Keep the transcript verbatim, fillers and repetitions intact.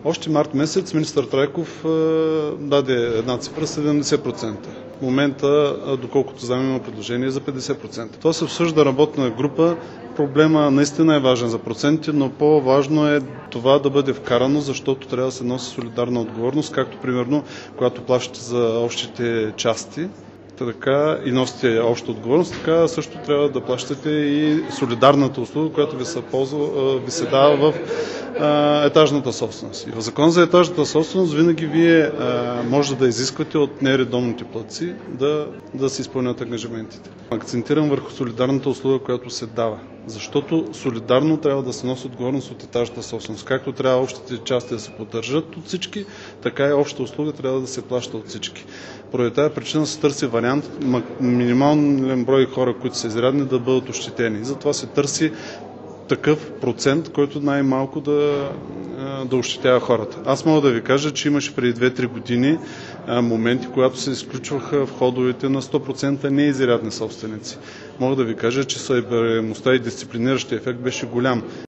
Още март месец министър Трайков даде една цифра седемдесет процента. В момента, доколкото знам, има предложение за петдесет процента. Това се обсъжда работна група. Проблема наистина е важен за процентите, но по-важно е това да бъде вкарано, защото трябва да се носи солидарна отговорност, както примерно, когато плащате за общите части, така и носите обща отговорност, така също трябва да плащате и солидарната услуга, която ви се, ползва, ви се дава в а, етажната собственост. И в Закон за етажната собственост винаги вие а, може да изисквате от нередовните платци да, да се изпълнят ангажиментите. Акцентирам върху солидарната услуга, която се дава. Защото солидарно трябва да се носи отговорност от етажната собственост. Както трябва общите части да се поддържат от всички, така и общата услуга трябва да се плаща от всички. Поради тази причина се търси вариант минимален брой хора, които са изрядни, да бъдат ощетени. Затова се търси такъв процент, който най-малко да, да ощетява хората. Аз мога да ви кажа, че имаше преди две-три години моменти, когато се изключваха входовете на сто процента неизрядни собственици. Мога да ви кажа, че събираемостта и дисциплиниращия ефект беше голям.